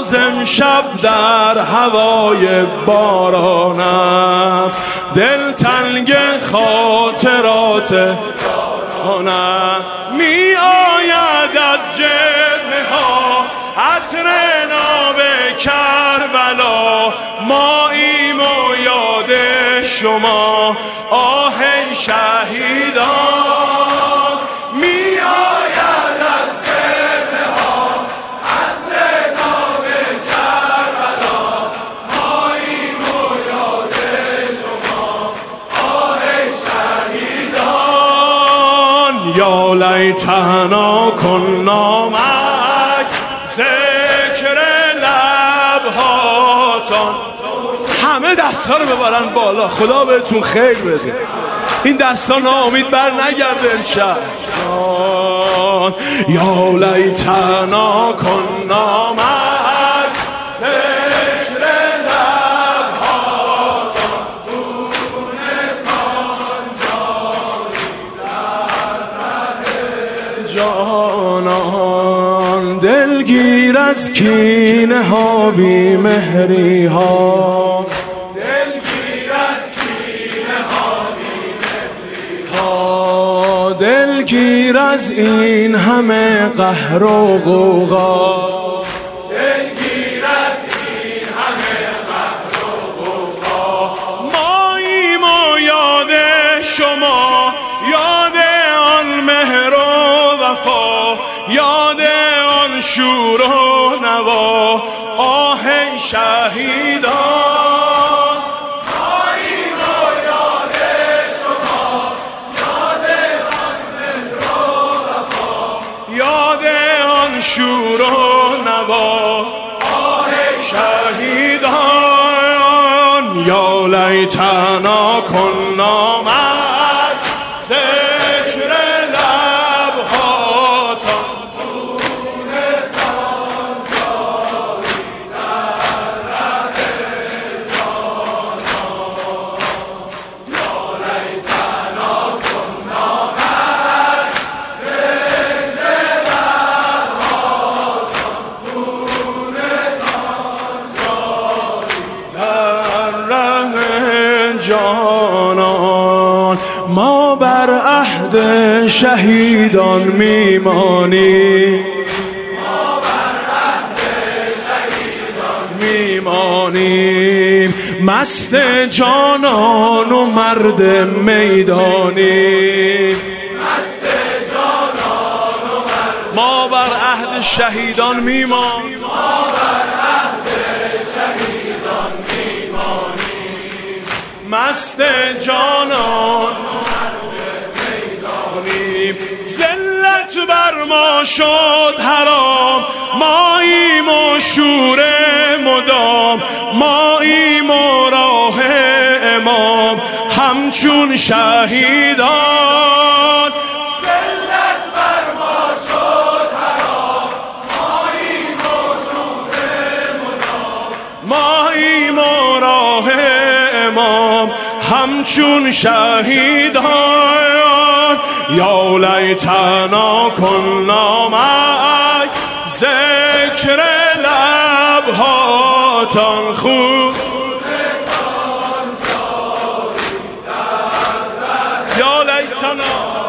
باز امشب در هوای بارانم، دل تنگ خاطرات آنم. می آید از جبهه ها عطر ناب کربلا، ماییم و یاد شما آه شهیدان. می آید از جبهه ها عطر ناب کربلا، ماییم و یاد شما آه شهیدان. یا لیتنا کنا معک ذکر لبهاتان. همه دستا رو ببرن بالا، خدا بهتون خیر بده. این دستا ناامید بر نگرده امشب. یا لیتنا کنا معک ذکر لبهاتان، خونتان جاری در جانان. دلگیر از کینه ها بی مهری ها، دلگیر از این همه قهر و غوغا، دلگیر از این همه قهر و غوغا. ماییم و یاد شما، یاد آن مهر و وفا، یاد آن شور و نوا آه شهیدان. شور و نوا آه شهیدان. یا لیتنا کنا معک ذکر لبهاتان، خونتان جاری در ره جانان. یا لیتنا کنا معک ذکر جانان. ما بر عهد شهیدان میمانیم، ما بر عهد شهیدان میمانیم. مست جانان و مرد میدانیم، مست جانان و مرد. ما بر عهد شهیدان میمانیم، ما بر عهد شهیدان میمانیم. مست جانان میدانیم. ذلت بر ما شد حرام، ماییم و شور مدام، ماییم و راه امام همچون شهیدان. ذلت بر ما شد حرام، ماییم و شور مدام، ماییم و راه امام همچون شهیدان. یا لیتنا کنا معک ذکر لبهاتان، خونتان جاری در ره. یا لیتنا